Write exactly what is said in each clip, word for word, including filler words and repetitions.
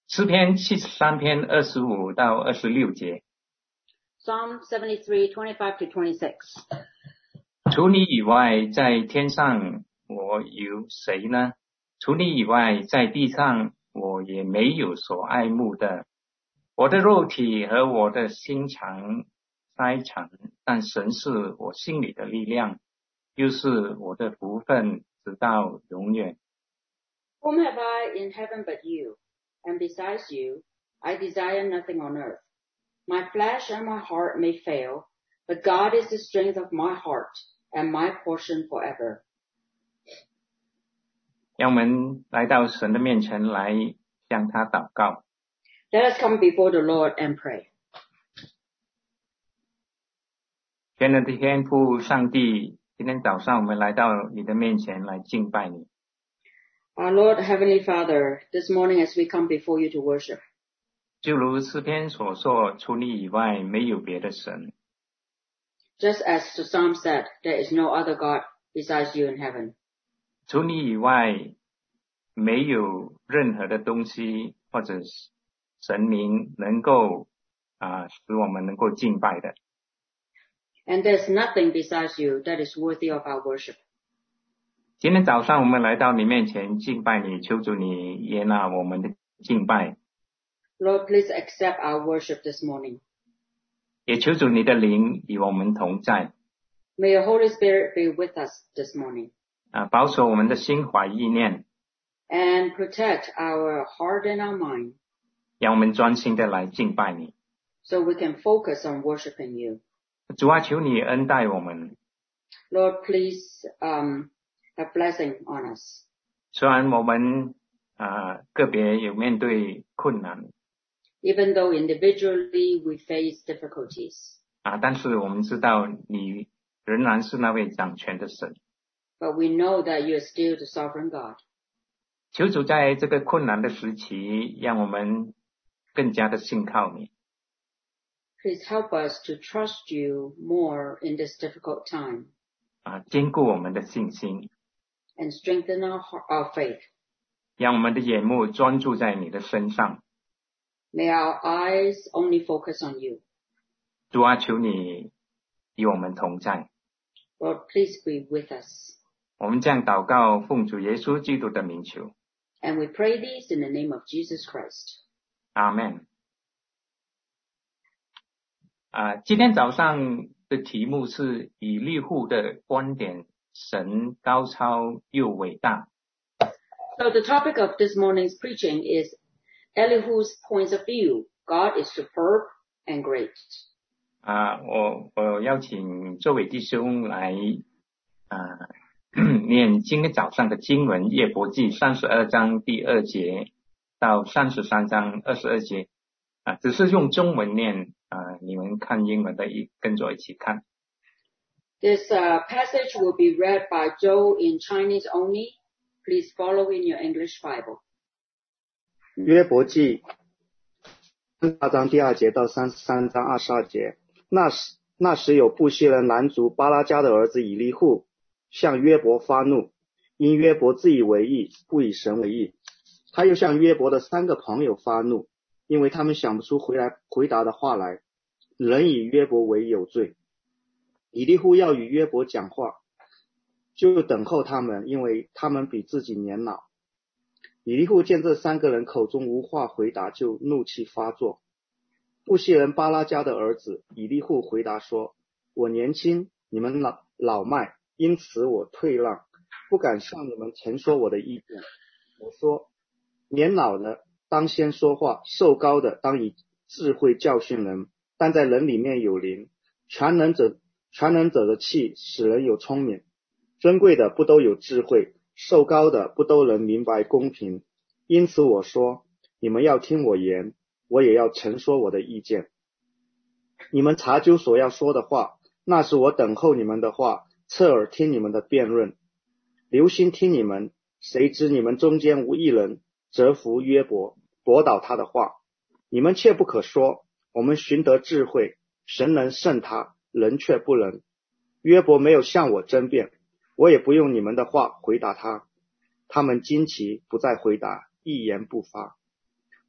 诗篇七十三篇二十五到二十六节。 Psalm seventy-three, twenty-five to twenty-six. 除你以外，在天上我有谁呢？除你以外，在地上我也没有所爱慕的。我的肉体和我的心肠衰残，但神是我心里的力量，又是我的福分，直到永远。 Whom have I in heaven but you? And besides you, I desire nothing on earth. My flesh and my heart may fail, but God is the strength of my heart and my portion forever. 让我们来到神的面前来向他祷告。 Let us come before the Lord and pray. 天父的天父上帝，今天早上我们来到你的面前来敬拜你。 Our Lord, Heavenly Father, this morning as we come before you to worship, 就如诗篇所说，除你以外没有别的神。 just as the Psalm said, there is no other God besides you in heaven. 除你以外没有任何的东西或者神明能够啊、使我们能够敬拜的。 And there's nothing besides you that is worthy of our worship. 今天早上我们来到你面前敬拜你，求主你悦纳我们的敬拜， Lord, please accept our worship this morning. 也求主你的灵与我们同在， May your Holy Spirit be with us this morning 啊，保守我们的心怀意念， and protect our heart and our mind 让我们专心的来敬拜你。 so we can focus on worshiping you. 主啊，求你恩待我们， Lord, please um, have blessing on us. 虽然我们啊个别有面对困难 Even though individually we face difficulties, 啊，但是我们知道你仍然是那位掌权的神。 but we know that you are still the sovereign God. 求主在这个困难的时期，让我们更加的信靠你， Please help us to trust you more in this difficult time 啊，坚固我们的信心， and strengthen our, our faith. 让我们的眼目专注在你的身上。 May our eyes only focus on you. 主啊，求你与我们同在。 Lord, please be with us. 我们这样祷告，奉主耶稣基督的名求， And we pray these in the name of Jesus Christ. 阿们。啊，今天早上的题目是以利户的观点，神高超又伟大。 So the topic of this morning's preaching is Elihu's point of view. God is superb and great. 啊，我我邀请这位弟兄来啊念今天早上的经文，约伯记三十二章第二节到三十三章二十二节啊，只是用中文念啊，你们看英文的一跟着一起看。 This uh, passage will be read by Joe in Chinese only. Please follow in your English Bible. 约伯记三十二章第二节到三十三章二十二节。那时那时有布西人男族巴拉迦的儿子以利户向约伯发怒，因约伯自以为义，不以神为义。他又向约伯的三个朋友发怒，因为他们想不出回来回答的话来，仍以约伯为有罪。以利户要与约伯讲话，就等候他们，因为他们比自己年老。以利户见这三个人口中无话回答，就怒气发作。布西人巴拉迦的儿子以利户回答说，我年轻，你们老老迈，因此我退让，不敢向你们陈说我的意见。我说，年老的当先说话，寿高的当以智慧教训人，但在人里面有灵，全能者全能者的气使人有聪明，尊贵的不都有智慧，寿高的不都能明白公平。因此我说，你们要听我言，我也要陈说我的意见。你们查究所要说的话，那是我等候你们的话，侧耳听你们的辩论，留心听你们。谁知你们中间无一人折服约伯，驳倒他的话。你们切不可说，我们寻得智慧，神能胜他，人却不能。约伯没有向我争辩，我也不用你们的话回答他。他们惊奇，不再回答，一言不发。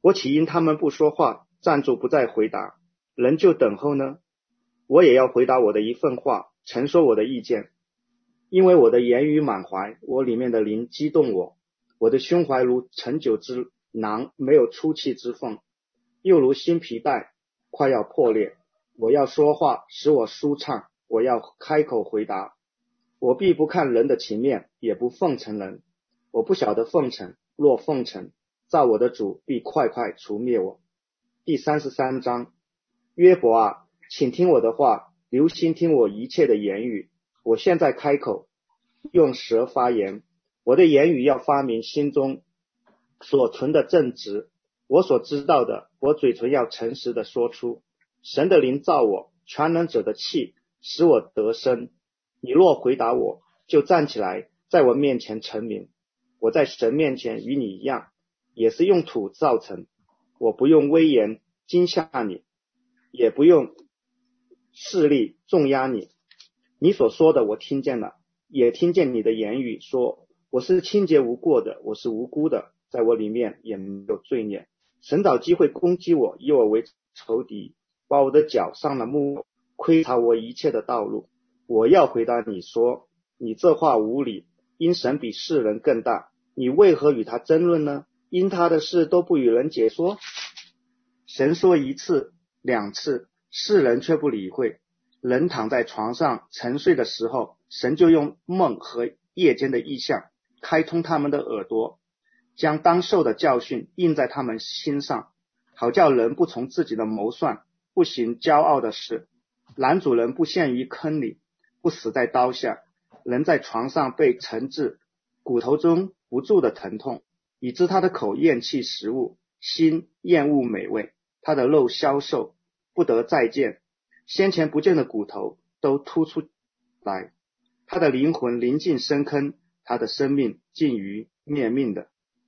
我岂因他们不说话，站住不再回答，人就等候呢？我也要回答我的一份话，陈说我的意见。因为我的言语满怀，我里面的灵激动我，我的胸怀如陈酒之囊，没有出气之缝，又如新皮带快要破裂。我要说话，使我舒畅，我要开口回答。我必不看人的情面，也不奉承人。我不晓得奉承，若奉承，造我的主必快快除灭我。第三十三章，约伯啊，请听我的话，留心听我一切的言语。我现在开口，用舌发言，我的言语要发明心中所存的正直，我所知道的，我嘴唇要诚实的说出。神的灵造我，全能者的气使我得生。你若回答我，就站起来，在我面前成名。我在神面前与你一样，也是用土造成。我不用威严惊吓你，也不用势力重压你。你所说的我听见了，也听见你的言语说，我是清洁无过的，我是无辜的，在我里面也没有罪孽。神找机会攻击我，以我为仇敌，把我的脚上了木，窥察我一切的道路。我要回答你说，你这话无理，因神比世人更大，你为何与他争论呢？因他的事都不与人解说。神说一次两次，世人却不理会。人躺在床上沉睡的时候，神就用梦和夜间的异象开通他们的耳朵，将当受的教训印在他们心上，好叫人不从自己的谋算，不行骄傲的事。男主人不陷于坑里，不死在刀下。人在床上被沉制，骨头中不住的疼痛，以致他的口厌弃食物，心厌恶美味，他的肉消瘦，不得再见。先前不见的骨头都突出来，他的灵魂临近深坑，他的生命近于灭命的。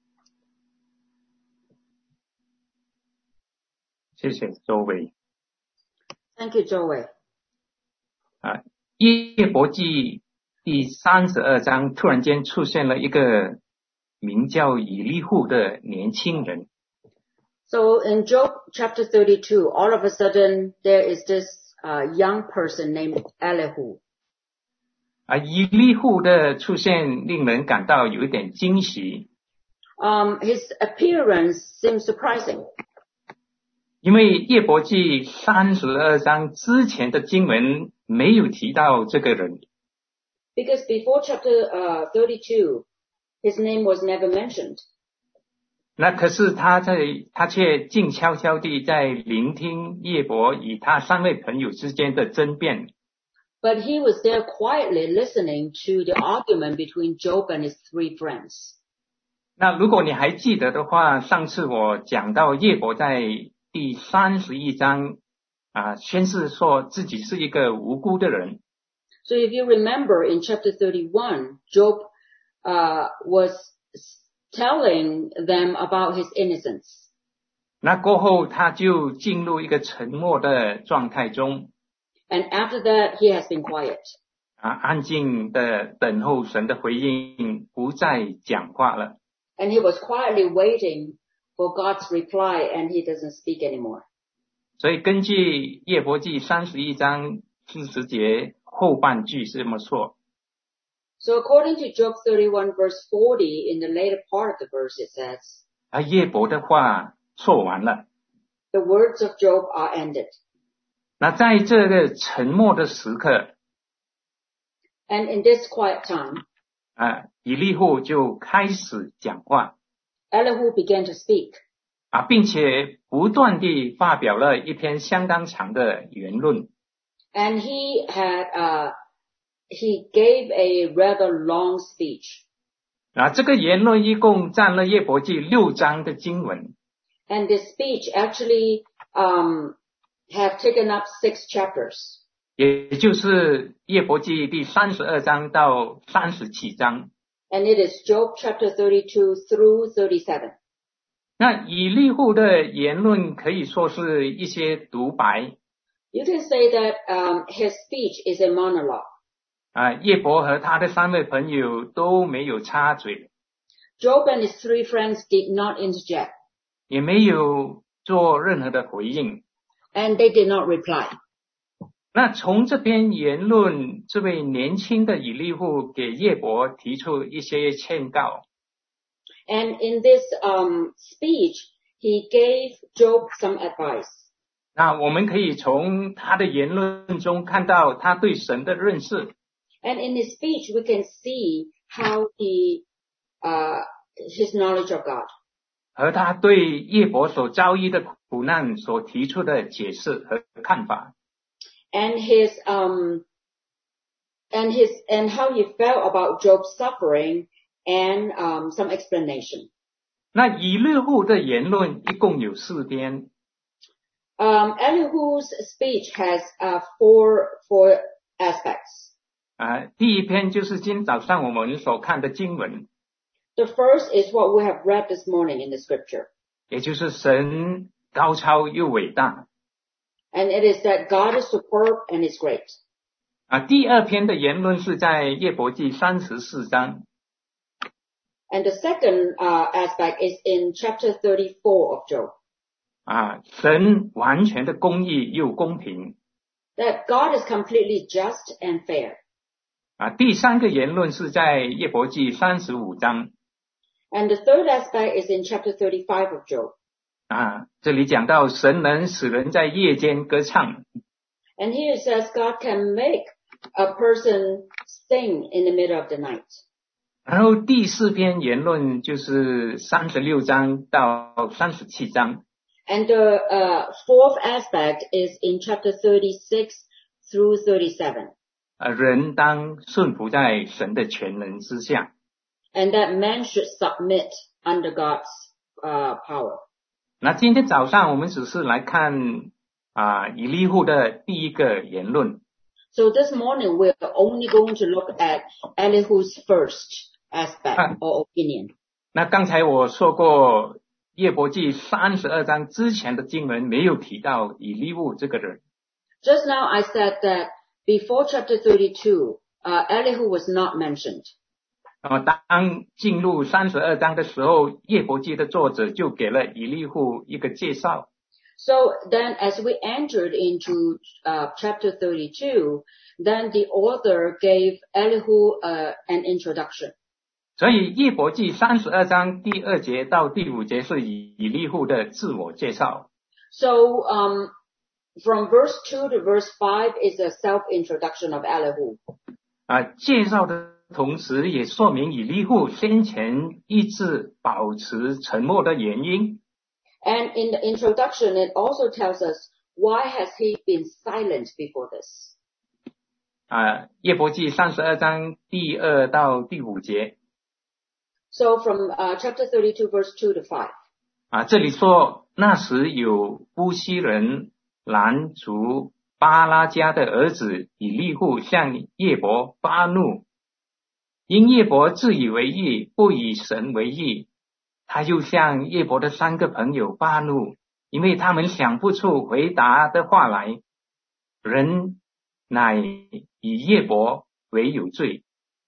谢谢周伟。 Thank you, Joey. 啊，约伯记第三十二章突然间出现了一个名叫以利户的年轻人。 So in Job chapter thirty-two, all of a sudden there is this uh, young person named Elihu. 啊，以利户的出现令人感到有一点惊喜。 Um, his appearance seems surprising. 因为约伯记三十二章之前的经文没有提到这个人。 Because before chapter uh, thirty-two, his name was never mentioned. 那可是他在他却静悄悄地在聆听约伯与他三位朋友之间的争辩。 But he was there quietly listening to the argument between Job and his three friends. 那如果你还记得的话，上次我讲到约伯在第三十一章啊，宣誓说自己是一个无辜的人。 So if you remember in chapter thirty-one, Job uh, was telling them about his innocence. 那过后他就进入一个沉默的状态中。 And after that, he has been quiet. 啊，安静的等候神的回应，不再讲话了。 And he was quietly waiting for God's reply, and he doesn't speak anymore. 所以根据约伯记三十一章四十节后半句是这么说。 So according to Job thirty-one verse forty, in the later part of the verse it says, 啊，约伯的话说完了。 The words of Job are ended. 那在这个沉默的时刻， And in this quiet time, 啊，以利户就开始讲话。 Elihu began to speak. 啊，并且不断地发表了一篇相当长的言论。 And he had, uh, he gave a rather long speech. 啊，这个言论一共占了约伯记六章的经文。 And this speech actually, um, have taken up six chapters. 也就是约伯记第三十二章到三十七章。 And it is Job chapter thirty-two through thirty-seven. 那以利户的言论可以说是一些独白。 You can say that um, his speech is a monologue. 啊，约伯和他的三位朋友都没有插嘴。 Job and his three friends did not interject. 也没有做任何的回应。 And they did not reply. 那从这篇言论，这位年轻的以利户给耶伯提出一些劝告。 And in this um, speech, he gave Job some advice. 那我们可以从他的言论中看到他对神的认识。 And in his speech, we can see how he, uh, his knowledge of God. 和他对耶伯所遭遇的苦难所提出的解释和看法。 And his, um, and his, and how he felt about Job's suffering and, um, some explanation. 那以利户的言论一共有四篇。 Um, Elihu's speech has, uh, four, four aspects. 啊，第一篇就是今早上我们所看的经文。 The first is what we have read this morning in the scripture. 也就是神高超又伟大。 And it is that God is superb and is great. 啊，第二篇的言论是在约伯记三十四章。 And the second uh, aspect is in chapter thirty-four of Job. 啊，神完全的公义又公平。 That God is completely just and fair. 啊，第三个言论是在约伯记三十五章。 And the third aspect is in chapter thirty-five of Job. 啊，这里讲到神能使人在夜间歌唱。 And here it says God can make a person sing in the middle of the night. 然后第四篇言论就是三十六章到三十七章。 And the uh, fourth aspect is in chapter thirty-six through thirty-seven. 啊，人当顺服在神的全能之下。 And that man should submit under God's uh, power. 那今天早上我们只是来看啊以利户的第一个言论。 So this morning we're only going to look at Elihu's first aspect Ah. or opinion. 那刚才我说过，约伯记三十二章之前的经文没有提到以利户这个人。 Just now I said that before chapter thirty-two, uh, Elihu was not mentioned. 那么当进入三十二章的时候，约伯记的作者就给了以利户一个介绍。 So then as we entered into uh, chapter thirty-two, then the author gave Elihu uh, an introduction. 所以约伯记三十二章第二节到第五节是以以利户的自我介绍。 So um, from verse two to verse five is a self-introduction of Elihu. 啊，介绍的同时也说明以利户先前一直保持沉默的原因。 And in the introduction, it also tells us why has he been silent before this. 啊，约伯记三十二章第二到第五节。 So from uh, chapter thirty-two, verse two to five. 啊，这里说那时有乌西人拦族巴拉加的儿子以利户向约伯发怒，因约伯自以为义，不以神为义。他又向约伯的三个朋友发怒，因为他们想不出回答的话来。人乃以约伯为有罪。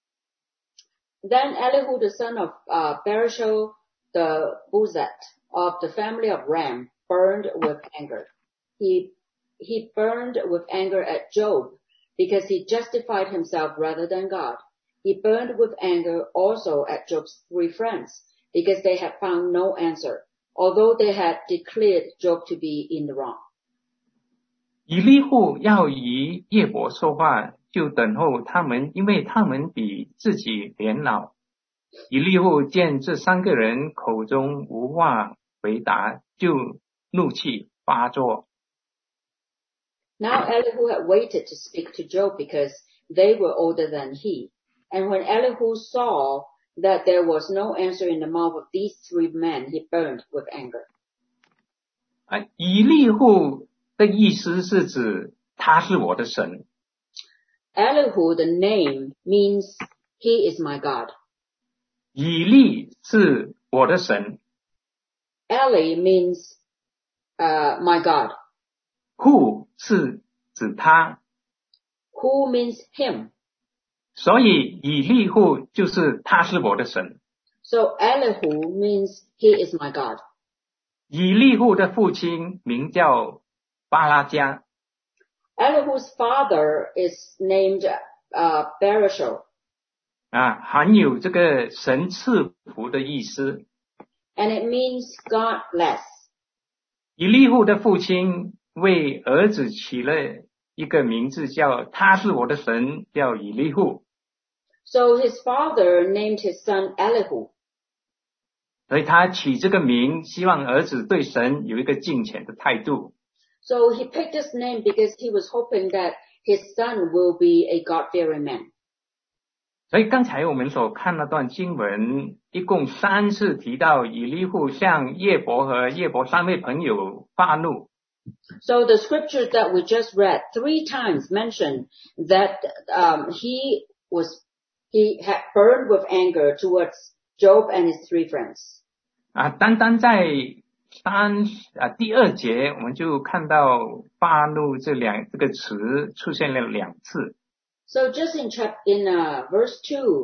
Then Elihu, the son of uh, Barashel, the Buzat of the family of Ram, burned with anger. He he burned with anger at Job because he justified himself rather than God. He burned with anger also at Job's three friends because they had found no answer, although they had declared Job to be in the wrong. 以利户要与约伯说话，就等候他们，因为他们比自己年老。以利户见这三个人口中无话回答，就怒气发作。 Now Elihu had waited to speak to Job because they were older than he. And when Elihu saw that there was no answer in the mouth of these three men, he burned with anger. 啊，以利户的意思是指他是我的神。 Elihu, the name, means he is my God. 以利是我的神。 Eli means uh, my God. Who 是指他。 Who means him. 所以以利户就是他是我的神。 So Elihu means he is my God. 以利户的父亲名叫巴拉迦。 Elihu's father is named uh, Barashel. 啊，含有这个神赐福的意思。 And it means God bless. 以利户的父亲为儿子起了一个名字叫他是我的神，叫以利户。 So his father named his son Elihu. 所以他起这个名，希望儿子对神有一个敬虔的态度。 So he picked this name because he was hoping that his son will be a God-fearing man. 所以刚才我们所看那段经文，一共三次提到以利户向叶伯和叶伯三位朋友发怒。 So the scriptures that we just read three times mentioned that um, he was he had burned with anger towards Job and his three friends. 啊，单单在三啊第二节，我们就看到发怒这两这个词出现了两次。 So just in chapter in uh, verse two,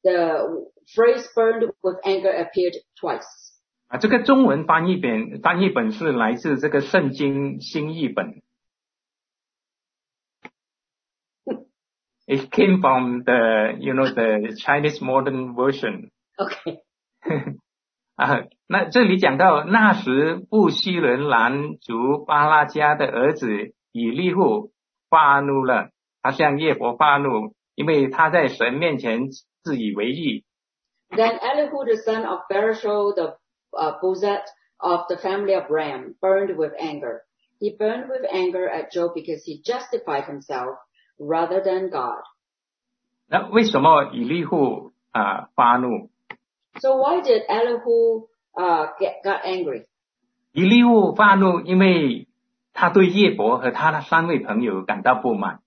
the phrase "burned with anger" appeared twice. 啊，这个中文翻译本翻译本是来自这个圣经新译本。It came from the, you know, the Chinese modern version. Okay. 啊，那这里讲到那时布西人拦族巴拉迦的儿子以利户发怒了，他向叶伯发怒，因为他在神面前自以为义。 Then Elihu, the son of Barashel, the uh, Buzet of the family of Ram, burned with anger. He burned with anger at Job because he justified himself rather than God. 那为什么以利户啊发怒？ So why did Elihu uh, get got angry? 以利户发怒，因为他对叶伯和他的三位朋友感到不满。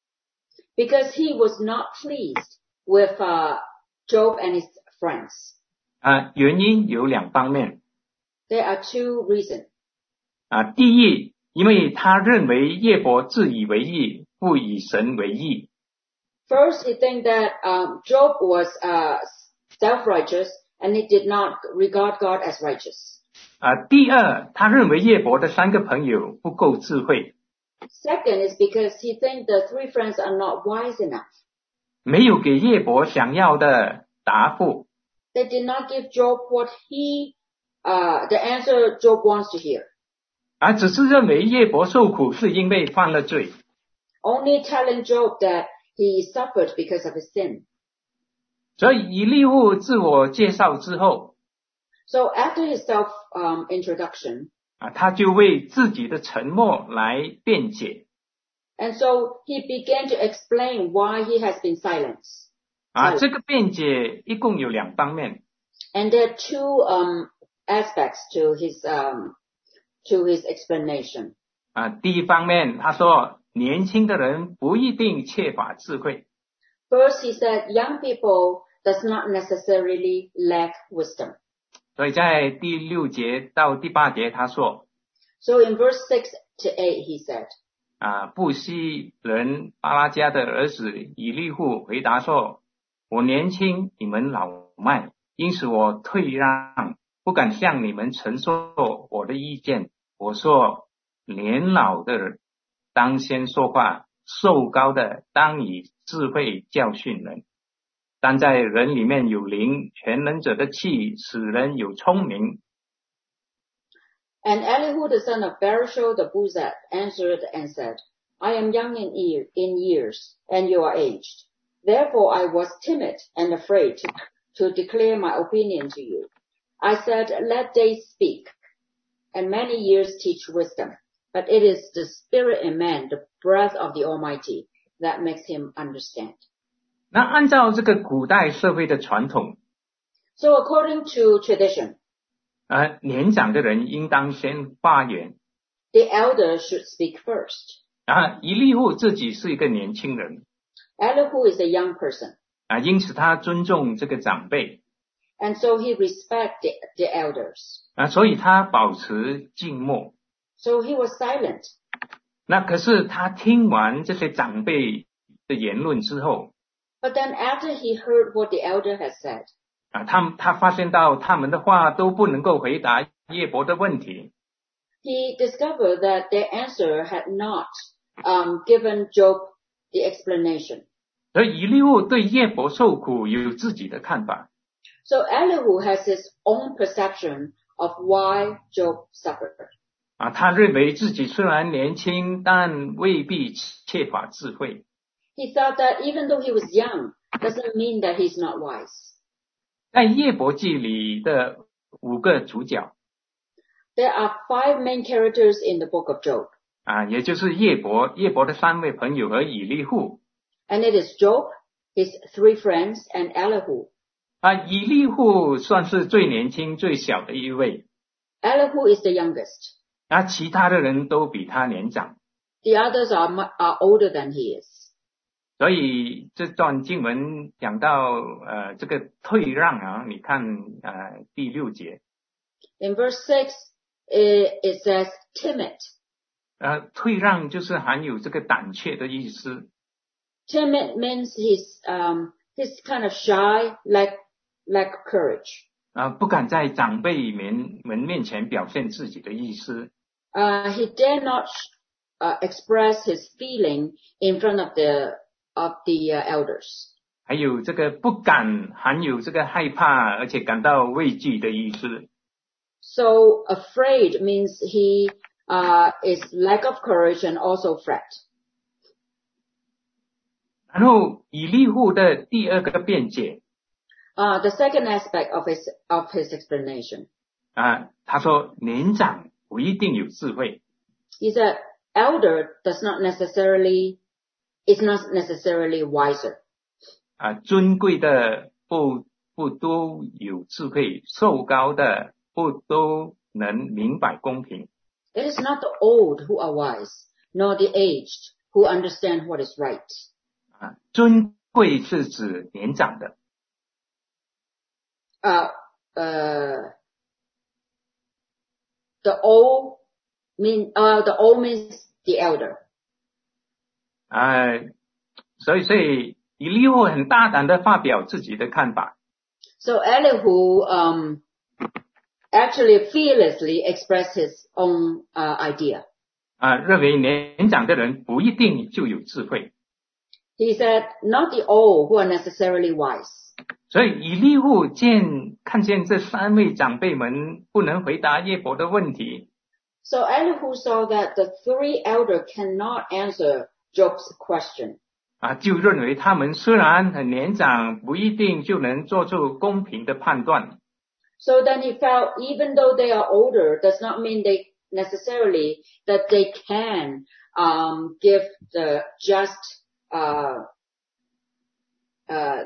Because he was not pleased with uh, Job and his friends. 啊，原因有两方面。 There are two reasons. 啊，第一，因为他认为叶伯自以为义，不以神为义。 First, he think that um, Job was uh, self-righteous and he did not regard God as righteous. 啊，第二，他认为叶伯的三个朋友不够智慧。 Second is because he think the three friends are not wise enough. 没有给叶伯想要的答复。 They did not give Job what he, uh, the answer Job wants to hear. 啊，只是认为叶伯受苦是因为犯了罪。 Only telling Job that he suffered because of his sin. 所以以利户自我介绍之后， So after his self um, introduction, 啊，他就为自己的沉默来辩解。 and so he began to explain why he has been silenced. 啊，这个辩解一共有两方面。 And there are two um, aspects to his um, to his explanation. 啊，第一方面，他说年轻的人不一定缺乏智慧。 First, he said young people does not necessarily lack wisdom. 所以在第六节到第八节他说， So in verse six to eight, he said, 啊，布西人巴拉迦的儿子以利户回答说，我年轻，你们老迈，因此我退让，不敢向你们陈述我的意见。我说，年老的人当先说话，寿高的当以智慧教训人。但在人里面有灵，全能者的气，使人有聪明。 And Elihu the son of Barashel the Buzat answered and said, I am young in, ear, in years, and you are aged. Therefore I was timid and afraid to, to declare my opinion to you. I said, let days speak, and many years teach wisdom. But it is the spirit in man, the breath of the Almighty, that makes him understand. 那按照这个古代社会的传统， So according to tradition, 呃，年长的人应当先发言。 the elder should speak first. 啊，以利户自己是一个年轻人， Elihu is a young person, 啊，因此他尊重这个长辈， and so he respects the, the elders. 啊，所以他保持静默。 So he was silent. 那可是他听完这些长辈的言论之后， But then after he heard what the elder had said, 啊，他们他发现到他们的话都不能够回答约伯的问题。 He discovered that their answer had not um, given Job the explanation. 而以利户对约伯受苦有自己的看法。 So Elihu has his own perception of why Job suffered. 啊，他认为自己虽然年轻，但未必缺乏智慧。 He thought that even though he was young, doesn't mean that he's not wise. 在约伯记里的五个主角， There are five main characters in the book of Job. 啊，也就是约伯、约伯的三位朋友和以利户。 And it is Job, his three friends, and Elihu. 啊，以利户算是最年轻、最小的一位。 Elihu is the youngest. 啊，其他的人都比他年长。 The others are, mu- are older than he is. 所以这段经文讲到呃这个退让啊，你看呃第六节， In verse six, it, it says timid. 呃退让就是含有这个胆怯的意思。 Timid means he's, um, he's kind of shy, lack, lack courage. 啊，不敢在长辈们们面前表现自己的意思。 Uh, he dare not uh, express his feeling in front of the of the uh, elders. 还有这个不敢含有这个害怕而且感到畏惧的意思。 So afraid means he uh, is lack of courage and also fret. 然后以利户的第二个辩解 Uh, the second aspect of his of his explanation, 啊，他说年长不一定有智慧。 he said, elder does not necessarily is not necessarily wiser. 啊，尊贵的不不都有智慧，瘦高的不都能明白公平。 It is not the old who are wise, nor the aged who understand what is right. 啊，尊贵是指年长的， Uh, uh, the old mean uh, the old means the elder. 啊，所以所以以利户很大胆的发表自己的看法。 So Elihu um, actually fearlessly expressed his own uh, idea. 啊，认为年长的人不一定就有智慧。 He said, not the old who are necessarily wise. 所以以利户见看见这三位长辈们不能回答约伯的问题， So Elihu saw that the three elders cannot answer Job's question. 啊，就认为他们虽然很年长，不一定就能做出公平的判断。 So then he felt even though they are older does not mean they necessarily that they can um, give the just uh, uh,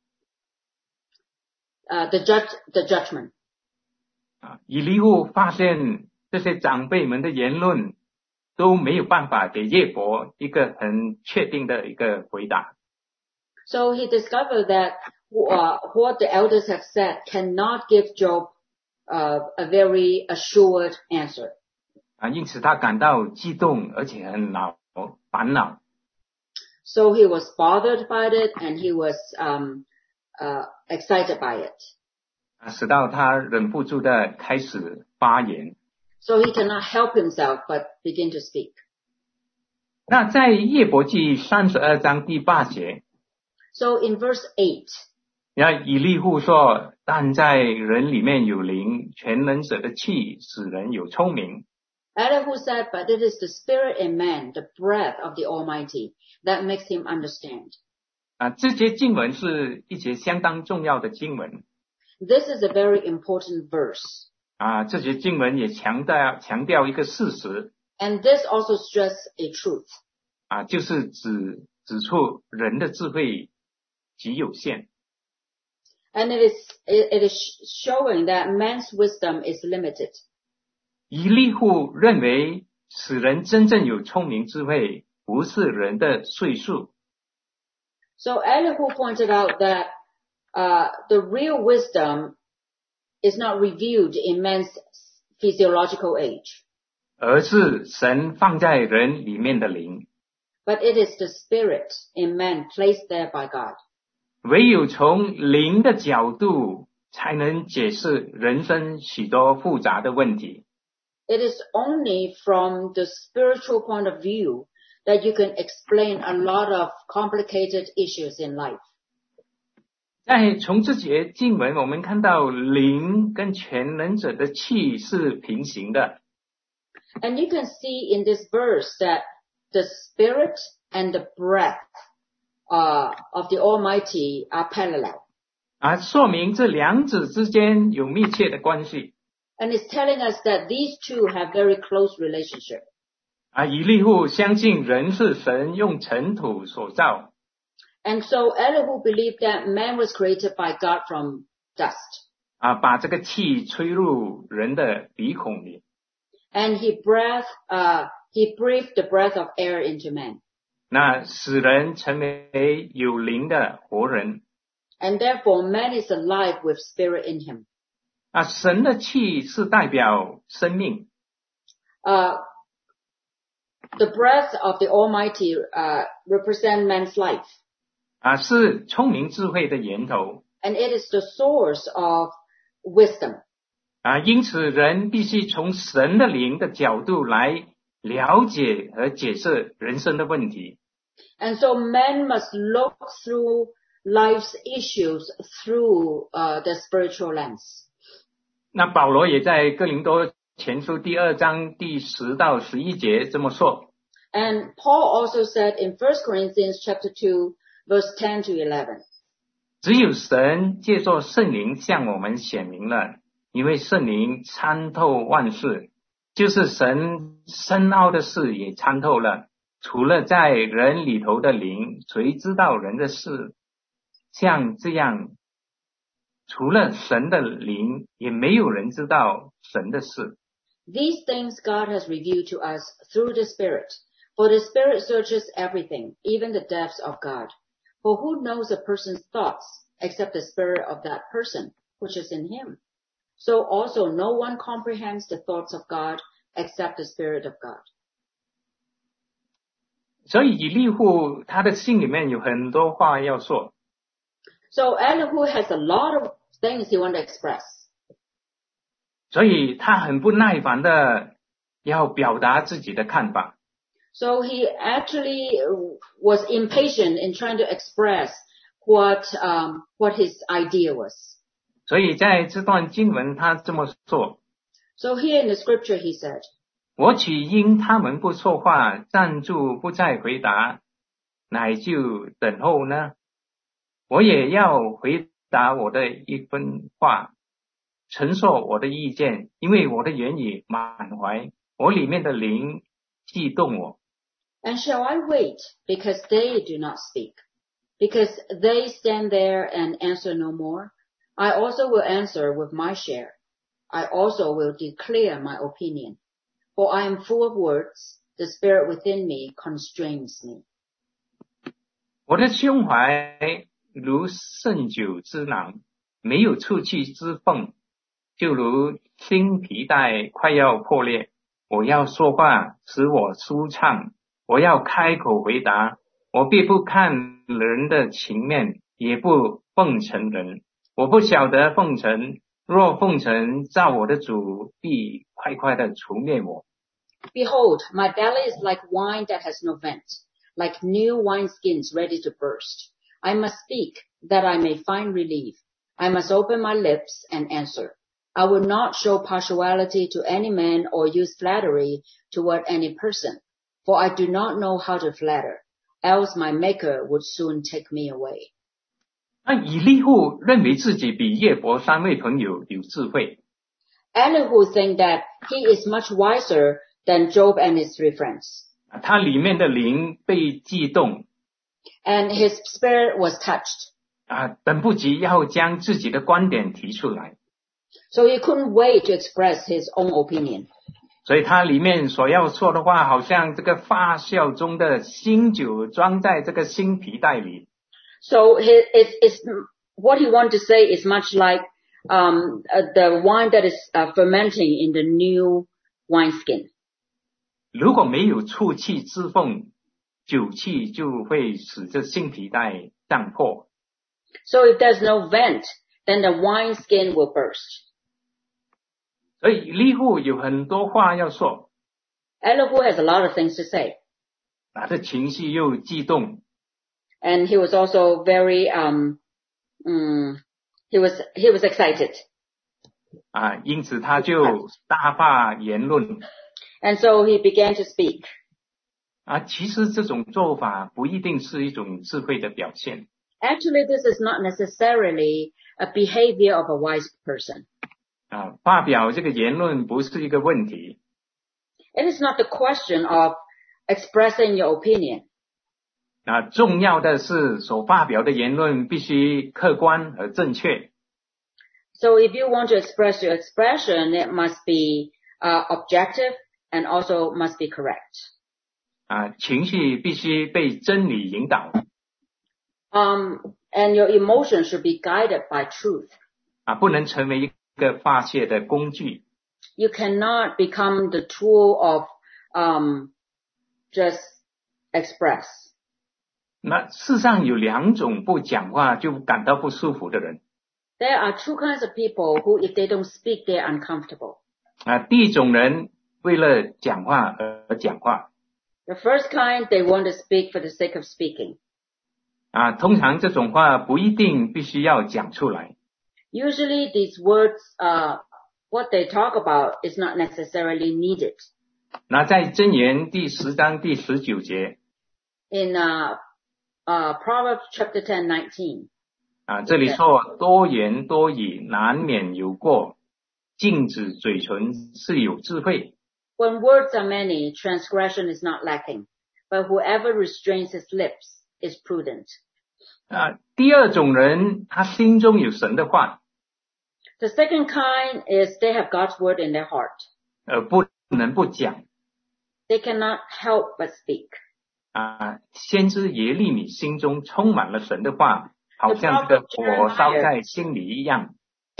uh, the judge the judgment. 啊，以利户发现这些长辈们的言论都没有办法给约伯一个很确定的一个回答。 So he discovered that uh, what the elders have said cannot give Job uh, a very assured answer. 啊，因此他感到激动，而且很恼烦恼。 So he was bothered by it and he was um, uh, excited by it. 啊，使到他忍不住的开始发言。 So he cannot help himself but begin to speak. 那在约伯记三十二章第八节， So in verse eight, 那以利户说：“但在人里面有灵，全能者的气使人有聪明。” Elihu said, but it is the spirit in man, the breath of the Almighty, that makes him understand. 啊，这节经文是一节相当重要的经文。 This is a very important verse. 啊，这节经文也强调强调一个事实， And this also stresses a truth. 啊，就是指指出人的智慧极有限。 And it is, it, it is showing that man's wisdom is limited. 以利户认为，使人真正有聪明智慧，不是人的岁数， So Elihu pointed out that uh, the real wisdom is not revealed in man's physiological age, 而是神放在人里面的灵。 but it is the spirit in man placed there by God. 唯有从灵的角度才能解释人生许多复杂的问题。 It is only from the spiritual point of view that you can explain a lot of complicated issues in life. 在从这节经文我们看到灵跟全能者的气是平行的。 And you can see in this verse that the spirit and the breath uh, of the Almighty are parallel. 啊，说明这两者之间有密切的关系。 And it's telling us that these two have very close relationship. 啊，以利户相信人是神用尘土所造。 And so Elihu believed that man was created by God from dust. 啊，把这个气吹入人的鼻孔里。 And he breath, uh, he breathed the breath of air into man. 那使人成为有灵的活人。 And therefore man is alive with spirit in him. 啊，神的气是代表生命。 Uh, the breath of the Almighty uh, represent man's life. 啊，是聪明智慧的源头。 And it is the source of wisdom. 啊，因此人必须从神的灵的角度来了解和解释人生的问题。 And so man must look through life's issues through uh, the spiritual lens. 那保罗也在哥林多前书第二章第十到十一节这么说。 And Paul also said in First Corinthians chapter two, verse ten to eleven. 只有神借着圣灵向我们显明了，因为圣灵参透万事，就是神深奥的事也参透了。除了在人里头的灵，谁知道人的事？像这样，除了神的灵，也没有人知道神的事。 These things God has revealed to us through the Spirit. For the Spirit searches everything, even the depths of God. For who knows a person's thoughts except the spirit of that person, which is in him? So also no one comprehends the thoughts of God except the Spirit of God. 所以以利户他的心里面有很多话要说。 So Elihu has a lot of things he wants to express. 所以他很不耐烦的要表达自己的看法。 So he actually was impatient in trying to express what um, what his idea was. 所以在这段经文他这么说。 So here in the scripture he said, 我岂因他们不说话，站住不再回答，乃就等候呢？我也要回答我的一分话，陈述我的意见，因为我的言语满怀，我里面的灵激动我。 And shall I wait because they do not speak? Because they stand there and answer no more? I also will answer with my share. I also will declare my opinion. For I am full of words. The spirit within me constrains me. 我的胸怀如盛酒之囊，没有出气之缝，就如新皮带快要破裂。我要说话，使我舒畅。我要开口回答，我必不看人的情面，也不奉承人。我不晓得奉承，若奉承，造我的主必快快地除灭我。 Behold, my belly is like wine that has no vent, like new wineskins ready to burst. I must speak, that I may find relief. I must open my lips and answer. I will not show partiality to any man or use flattery toward any person. For I do not know how to flatter, else my maker would soon take me away. 那以利户认为自己比约伯三位朋友有智慧。 Elihu think that he is much wiser than Job and his three friends. 他里面的灵被激动。 And his spirit was touched. 啊，等不及要将自己的观点提出来。 So he couldn't wait to express his own opinion. 所以他里面所要说的话，好像这个发酵中的新酒装在这个新皮带里。 So his, it's, it's, what he wanted to say is much like um, uh, the wine that is uh, fermenting in the new wineskin. 如果没有出气之缝，酒气就会使这新皮带胀破。 So if there's no vent, then the wineskin will burst. 所以以利户有很多话要说， Elihu has a lot of things to say. 他的情绪又激动， And he was also very, um, mm, he was, he was excited. 啊，因此他就大发言论。 And so he began to speak. 啊，其实这种做法不一定是一种智慧的表现。 Actually, this is not necessarily a behavior of a wise person. 啊，发表这个言论不是一个问题， It is not the question of expressing your opinion. 啊，重要的是所发表的言论必须客观和正确。 So if you want to express your expression, it must be uh, objective and also must be correct. 啊，情绪必须被真理引导。 Um, and your emotions should be guided by truth. 啊，不能成为一个发泄的工具。 You cannot become the tool of um, just express. 那世上有两种不讲话就感到不舒服的人。 There are two kinds of people who, if they don't speak, they're uncomfortable. 啊，第一种人为了讲话而讲话。 The first kind, they want to speak for the sake of speaking. 啊，通常这种话不一定必须要讲出来。 Usually these words, uh, what they talk about is not necessarily needed. 那在箴言第十章第十九节， In uh, uh, Proverbs chapter ten, nineteen, 啊，这里说多言多语难免有过，禁止嘴唇是有智慧。 when words are many, transgression is not lacking, but whoever restrains his lips is prudent. 啊，第二种人他心中有神的话， The second kind is they have God's word in their heart. 呃，不能不讲。 They cannot help but speak. 啊，先知耶利米心中充满了神的话，好像这个火烧在心里一样。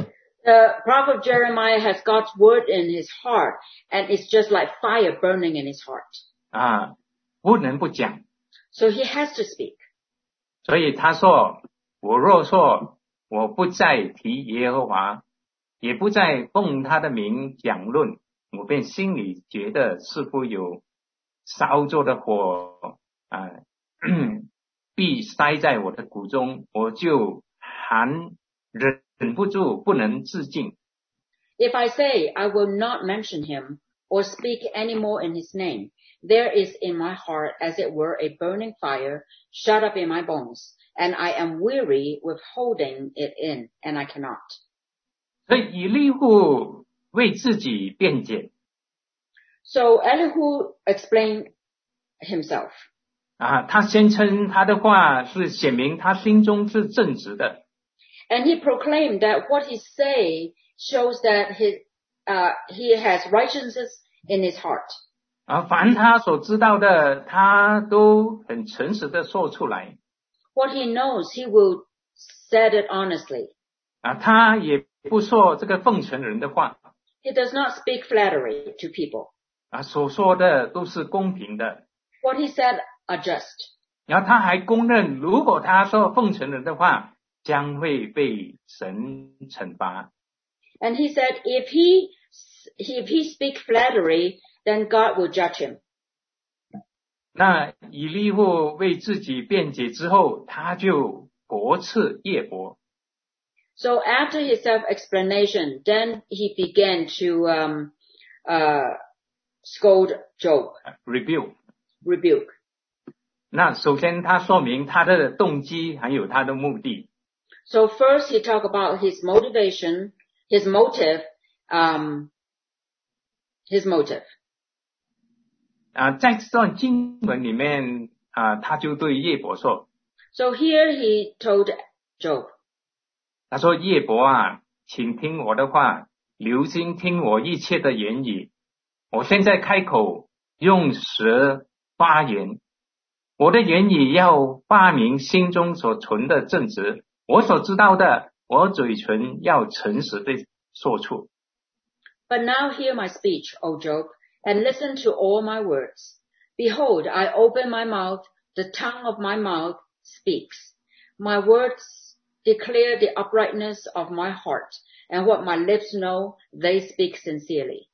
The prophet Jeremiah has God's word in his heart, and it's just like fire burning in his heart. 啊，不能不讲。 So he has to speak. 所以他说，我若说我不再提耶和华，也不再奉他的名讲论，我便心里觉得似乎有烧着的火啊，必塞在我的骨中，我就含忍忍不住不能自禁。 If I say I will not mention him or speak any more in his name, there is in my heart as it were a burning fire shut up in my bones, and I am weary with holding it in, and I cannot. 所以以利户为自己辩解 So Elihu explained himself. 啊，他宣称他的话是显明他心中是正直的。 And he proclaimed that what he say shows that his, uh, he has righteousness in his heart. 啊，凡他所知道的，他都很诚实的说出来。 What he knows, he will say it honestly. 啊，他也不说这个奉承人的话， He does not speak flattery to people. 啊，所说的都是公平的。 What he said are just. 然后他还公认，如果他说奉承人的话，将会被神惩罚。 And he said, if he, if he speak flattery, then God will judge him. 那以利户为自己辩解之后，他就驳斥耶伯。 So after his self-explanation, then he began to um, uh, scold Job, rebuke。 rebuke. 那首先他说明他的动机还有他的目的。 So first he talked about his motivation, his motive, um, his motive. 啊，在这段经文里面啊，他就对耶伯说， So here he told Job, 他说耶伯啊，请听我的话，留心听我一切的言语。我现在开口用舌发言，我的言语要发明心中所存的正直，我所知道的，我嘴唇要诚实的说出。 But now hear my speech, O Job, and listen to all my words. Behold, I open my mouth, the tongue of my mouth speaks. My words declare the uprightness of my heart, and what my lips know, they speak sincerely.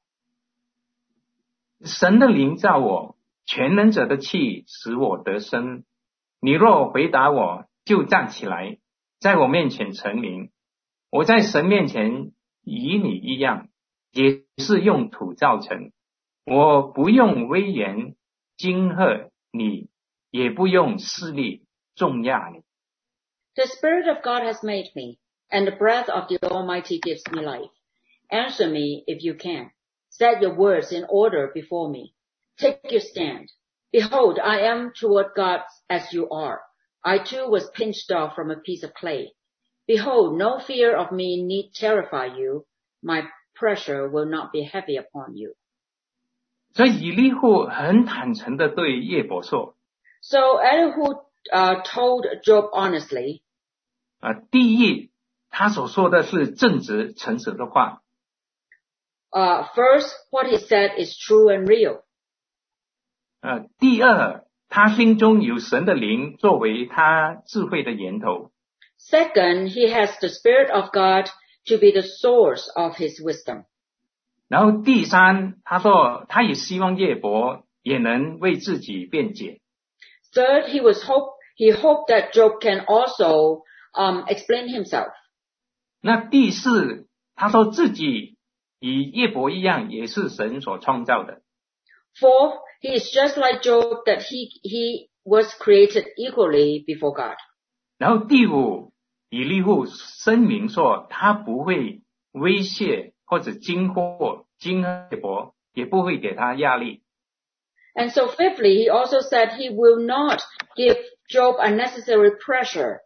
神的灵造我，全能者的气使我得生。你若回答我，就站起来，在我面前成名。我在神面前与你一样，也是用土造成。我不用威严惊吓你，也不用势力重压你。 The Spirit of God has made me, and the breath of the Almighty gives me life. Answer me if you can. Set your words in order before me. Take your stand. Behold, I am toward God as you are. I too was pinched off from a piece of clay. Behold, no fear of me need terrify you. My pressure will not be heavy upon you. 所以以利户很坦诚地对耶伯说。 So Elihu uh, told Job honestly. 啊，第一，他所说的是正直诚实的话。 Uh, first, what he said is true and real. 呃，第二，他心中有神的灵作为他智慧的源头。 Second, he has the Spirit of God to be the source of his wisdom. 然后第三，他说他也希望耶伯也能为自己辩解。 Third, he was hope he hoped that Job can also um, explain himself. 那第四，他说自己与耶伯一样，也是神所创造的。 Fourth, he is just like Job, that he he was created equally before God. 然后第五，以利户声明说，他不会威胁或者惊吓惊吓耶伯，也不会给他压力。 And so fifthly, he also said he will not give Job unnecessary pressure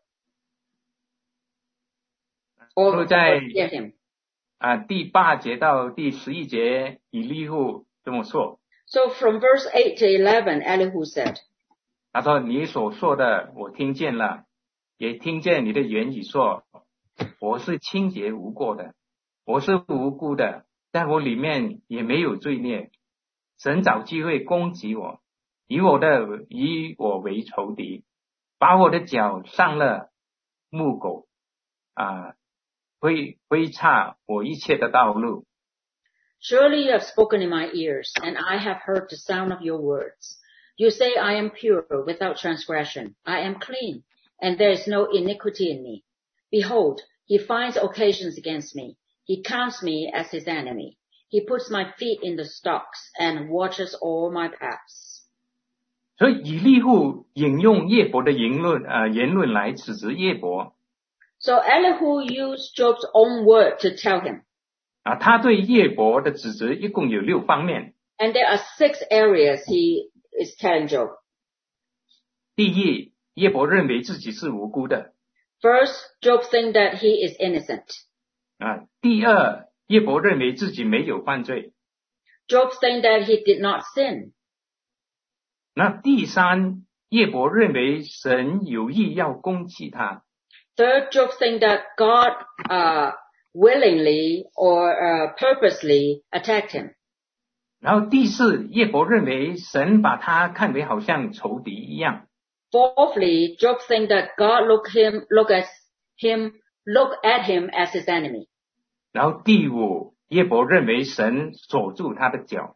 or scare him. 啊，第八节到第十一节，以利户这么说。 So from verse eight to eleven, Elihu said, 他说：“你所说的，我听见了，也听见你的言语说，我是清洁无过的，我是无辜的，在我里面也没有罪孽。神找机会攻击我，以我的以我为仇敌，把我的脚上了木狗，啊，挥挥叉我一切的道路。” Surely you have spoken in my ears, and I have heard the sound of your words. You say I am pure, without transgression. I am clean, and there is no iniquity in me. Behold, he finds occasions against me. He counts me as his enemy. He puts my feet in the stocks and watches all my paths. 所以以利户引用耶伯的言论，呃，言论来指责耶伯。 So Elihu used Job's own word to tell him. 啊，他对耶伯的指责一共有六方面。 And there are six areas he is telling Job. 第一，耶伯认为自己是无辜的。 First, Job thinks that he is innocent. 啊，第二，耶伯认为自己没有犯罪。 Job thinks that he did not sin. 那第三，耶伯认为神有意要攻击他。 Third, Job thinks that God uh, willingly or uh, purposely attacked him. 然后第四，耶伯认为神把他看为好像仇敌一样。 Fourthly, Job thinks that God look him look at him look at him as his enemy. 然后第五，耶伯认为神锁住他的脚。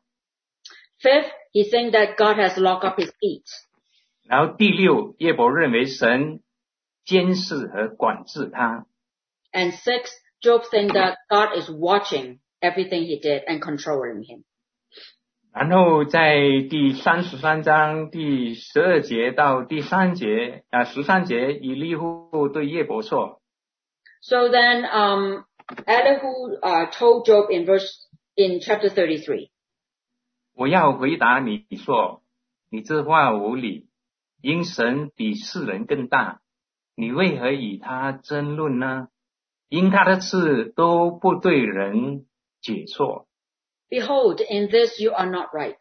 Fifth, he thinks that God has locked up his feet. 然后第六，耶伯认为神监视和管制他。 And sixth, Job thinks that God is watching everything he did and controlling him. 然后在第三十三章第十二节到第三节啊十三节，以利户对耶伯说。 So then, um, Elihu uh, told Job in verse in chapter thirty-three. 我要回答你说，你这话无理，因神比世人更大，你为何与他争论呢？因他的事都不对人解说。 Behold, in this you are not right.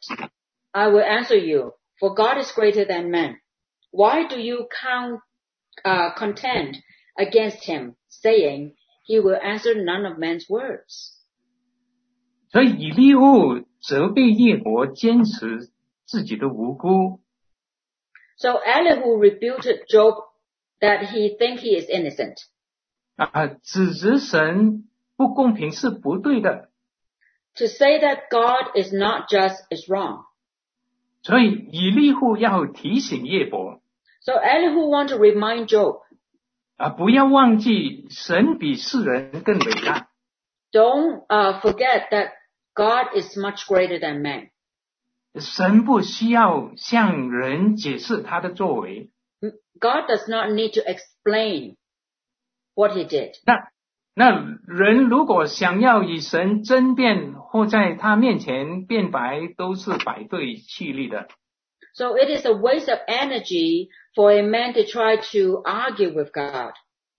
I will answer you, for God is greater than man. Why do you count, uh, contend against him, saying, he will answer none of man's words? 所以以利户责备耶伯坚持自己的无辜。 So Elihu rebuked Job that he think he is innocent. 啊，指责神不公平是不对的。 To say that God is not just is wrong. 所以以利户要提醒约伯， So Elihu want to remind Job, 啊，不要忘记神比世人更伟大。 don't uh, forget that God is much greater than man. 神不需要向人解释他的作为。 God does not need to explain what he did. 那那人如果想要与神争辩或在他面前辩白，都是百对气力的。 So it is a waste of energy for a man to try to argue with God.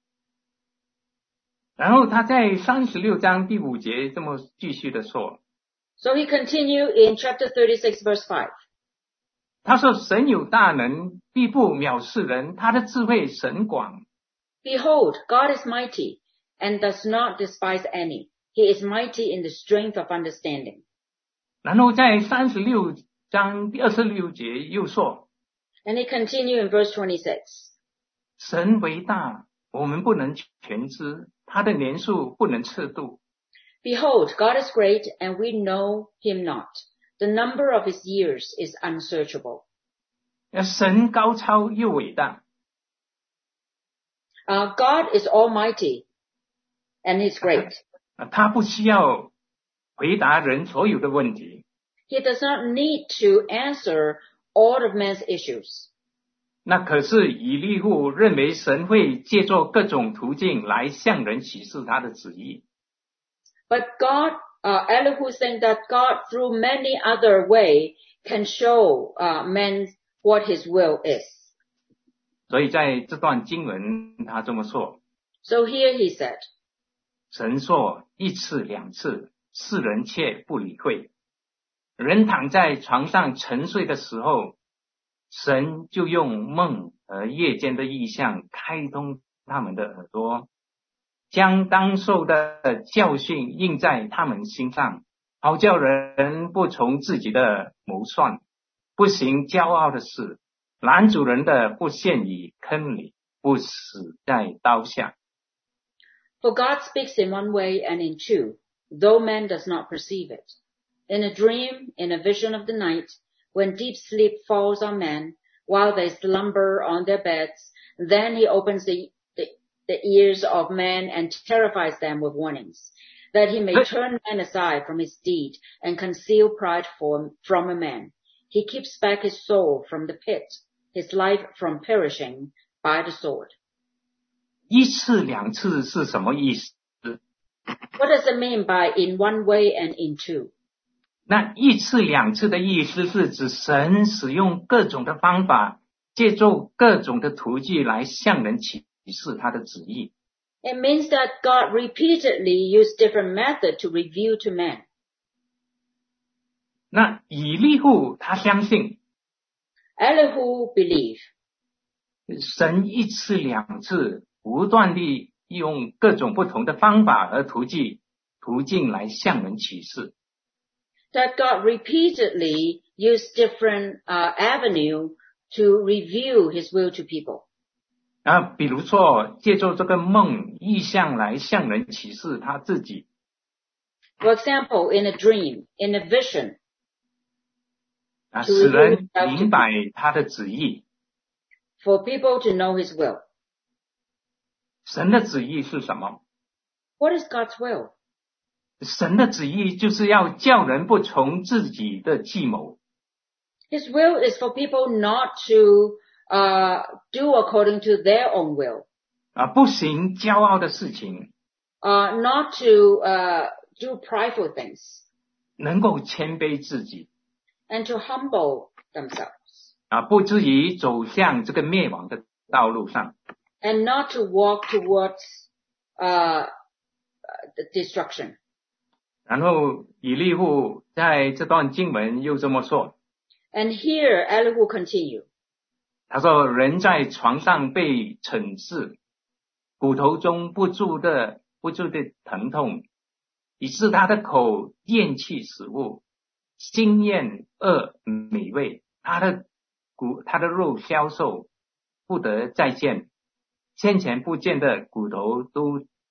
然后他在三十六章第五节这么继续的说， So he continued in chapter thirty-six verse five. 他说神有大能，必不藐视人，他的智慧神广。 Behold, God is mighty and does not despise any. He is mighty in the strength of understanding. 然后在三十六章第二十六节又说， And he continued in verse twenty-six. 神为大，我们不能全知，他的年数不能测度。 Behold, God is great and we know him not. The number of his years is unsearchable. 神高超又伟大， Uh, God is almighty and he's great. 他不需要回答人所有的问题。 He does not need to answer all of man's issues. 那可是以利户认为神会借助各种途径来向人启示他的旨意。 But God, uh, Elihu saying that God through many other way can show uh, men what his will is. 所以在这段经文他这么说， So here he said, 神说一次两次，世人却不理会。人躺在床上沉睡的时候，神就用梦和夜间的异象开通他们的耳朵，将当受的教训印在他们心上，好叫人不从自己的谋算，不行骄傲的事，拦阻人的不陷于坑里，不死在刀下。 For God speaks in one way and in two, though man does not perceive it. In a dream, in a vision of the night, when deep sleep falls on men, while they slumber on their beds, then he opens the, the, the ears of men and terrifies them with warnings, that he may turn man aside from his deed and conceal pride from, from a man. He keeps back his soul from the pit, his life from perishing by the sword. 一次两次是什么意思？ What does it mean by in one way and in two? 那一次两次的意思是指神使用各种的方法，借助各种的途径来向人启示他的旨意。 It means that God repeatedly used different methods to reveal to man. 那以利户他相信 Elihu believed 神一次两次不断地用各种不同的方法和途径途径来向人启示。 that God repeatedly used different uh, avenue to reveal his will to people. 啊，比如说借助这个梦意象来向人启示他自己。 For example, in a dream, in a vision, 啊，使人明白他的旨意。 for people to know his will. 神的旨意是什么？ What is God's will? 神的旨意就是要叫人不从自己的计谋。 His will is for people not to uh, do according to their own will. 啊，不行骄傲的事情， Uh, not to uh, do prideful things, 能够谦卑自己， and to humble themselves, 啊，不至于走向这个灭亡的道路上。 and not to walk towards uh, the destruction. 然后以利户在这段经文又这么说， And here Elihu continue. 他说人在床上被惩治，骨头中不住的不住的疼痛，以致他的口厌弃食物，心厌恶美味，他的骨他的肉消瘦，不得再见，先前不见的骨头都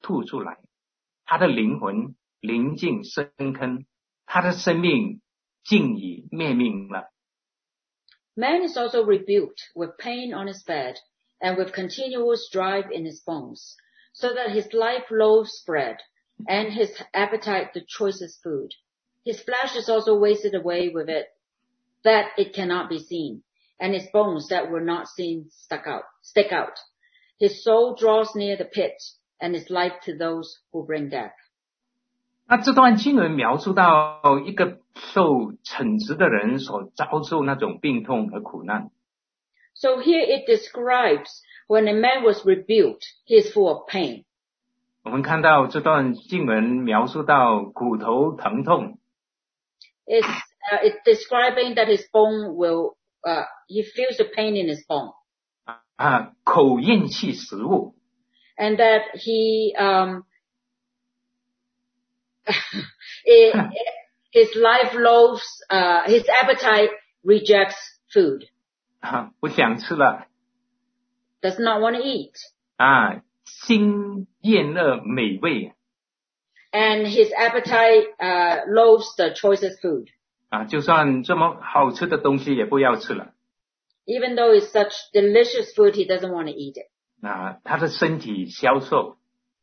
吐出来，他的灵魂临近深坑，他的生命竟已灭命了。 Man is also rebuked with pain on his bed and with continual strife in his bones, so that his life loaves spread and his appetite the choicest food. His flesh is also wasted away with it, that it cannot be seen, and his bones that were not seen stuck out, stick out. His soul draws near the pit, and is like to those who bring death. 那这段经文描述到一个受惩治的人所遭受那种病痛和苦难。 So here it describes when a man was rebuked, he is full of pain. 我们看到这段经文描述到骨头疼痛。 It's, uh, it's describing that his bone will, uh, he feels the pain in his bone. 啊，口厌弃食物。 And that he, um, it, his life loathes, uh, his appetite rejects food. 啊，不想吃了。 Does not want to eat. 啊，心厌恶美味。 And his appetite, uh, loathes the choicest food. 啊，就算这么好吃的东西也不要吃了。 Even though it's such delicious food, he doesn't want to eat it. 啊，他的身体消瘦。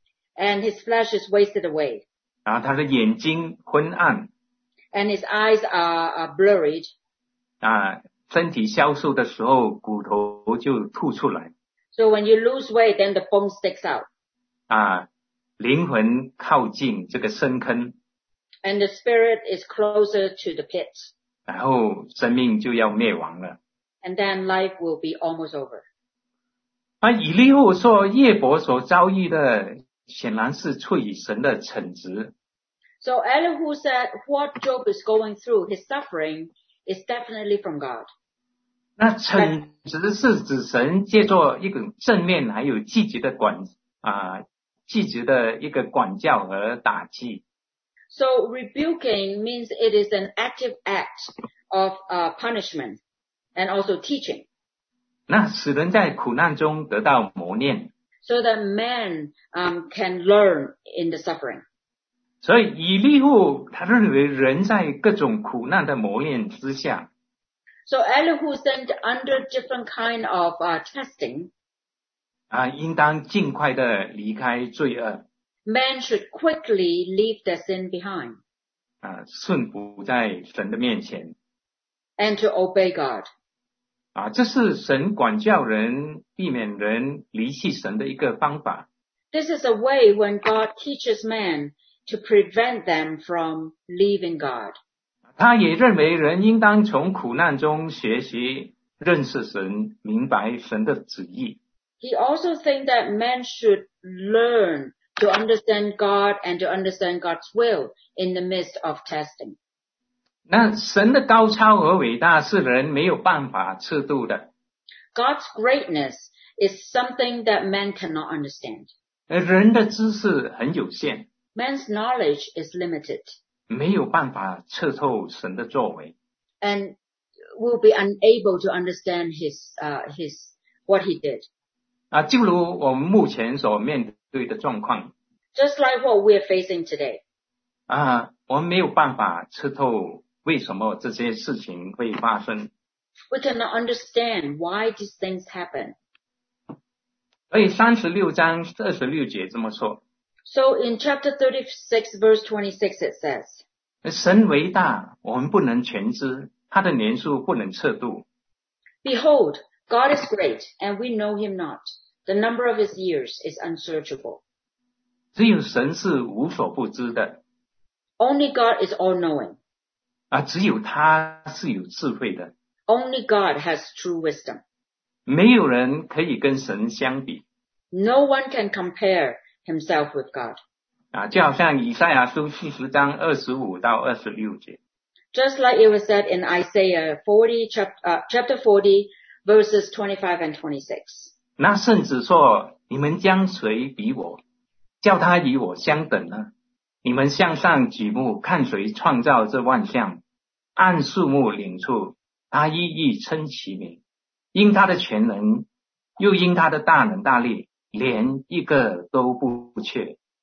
And his flesh is wasted away. 啊，他的眼睛昏暗。 And his eyes are, are blurred. 啊，身体消瘦的时候，骨头就吐出来。 So when you lose weight, then the bone sticks out. 啊，灵魂靠近这个深坑。 And the spirit is closer to the pit. 然后生命就要灭亡了。 And then life will be almost over. 啊，以利户说约伯所遭遇的显然是出于神的惩治。 So Elihu said what Job is going through, his suffering, is definitely from God. 那惩治是指神借助一个正面还有积极的管啊积极的一个管教和打击。 So rebuking means it is an active act of uh, punishment and also teaching. 那使人在苦难中得到磨练。 So that man um, can learn in the suffering. 所以以利户他认为人在各种苦难的磨练之下。 So Elihu said under different kind of uh, testing. 啊，应当尽快的离开罪恶。 Man should quickly leave their sin behind. 啊，顺服在神的面前。 And to obey God. 啊，这是神管教人、避免人离弃神的一个方法。 This is a way when God teaches man to prevent them from leaving God. 他也认为人应当从苦难中学习认识神，明白神的旨意。 He also thinks that man should learn to understand God and to understand God's will in the midst of testing. 那神的高超和伟大是人没有办法测度的。 God's greatness is something that man cannot understand. 而人的知识很有限。 Man's knowledge is limited. 没有办法测透神的作为。 And will be unable to understand his, uh, his, what he did. 啊，就如我们目前所面对的状况。 Just like what we are facing today. 啊，我们没有办法测透为什么这些事情会发生。 We cannot understand why these things happen. 所以三十六章二十六节这么说。 So in chapter thirty-six verse twenty-six it says. 神为大，我们不能全知，他的年数不能测度。 Behold, God is great, and we know him not. The number of his years is unsearchable. 只有神是无所不知的。 Only God is all-knowing. 啊，只有他是有智慧的。 Only God has true wisdom. 没有人可以跟神相比。 No one can compare himself with God. 啊，就好像以赛亚书四十章二十五到二十六节。 Just like it was said in Isaiah forty, chapter, uh, chapter forty, verses twenty-five and twenty-six. 那圣子说：“你们将谁比我，叫他与我相等呢？你们向上举目，看谁创造这万象？按数目领出，他一一称其名。因他的全能，又因他的大能大力，连一个都不缺。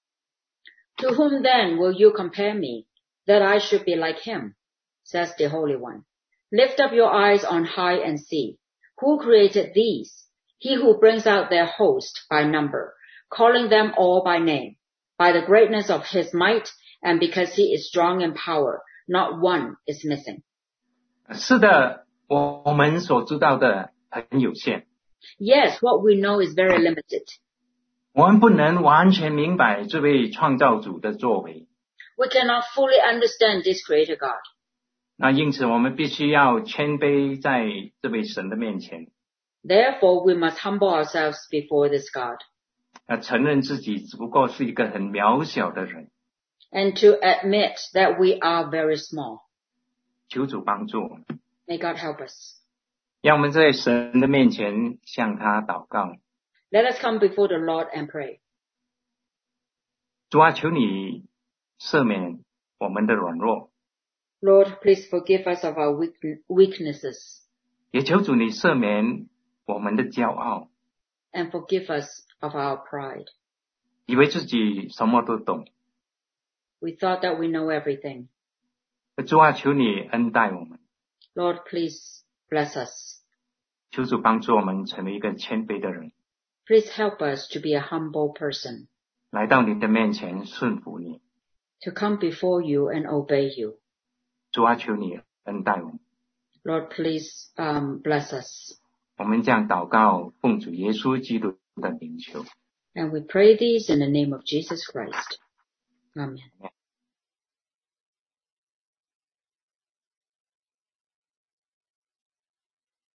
To whom then will you compare me, that I should be like him? Says the Holy One. Lift up your eyes on high and see. Who created these? He who brings out their host by number, calling them all by name, by the greatness of his might, and because he is strong in power, not one is missing. 是的，我我们所知道的很有限。 Yes, what we know is very limited. 我们不能完全明白这位创造主的作为。 We cannot fully understand this Creator God. 那因此我们必须要谦卑在这位神的面前。 Therefore, we must humble ourselves before this God. 要承认自己只不过是一个很渺小的人。 And to admit that we are very small. 求主帮助我们。 May God help us. 让我们在神的面前向他祷告。 Let us come before the Lord and pray. 主啊，求你赦免我们的软弱。 Lord, please forgive us of our weaknesses. 也求主你赦免我们的骄傲。 And forgive us of our pride. 以为自己什么都懂。 We thought that we know everything. 主啊，求你恩待我们。 Lord, please bless us. 求主帮助我们成为一个谦卑的人。 Please help us to be a humble person. 来到你的面前顺服你。 To come before you and obey you. 主啊，求你恩待我们。 Lord, please um, bless us. 我们这样祷告，奉主耶稣基督的名求。 And we pray these in the name of Jesus Christ. Amen.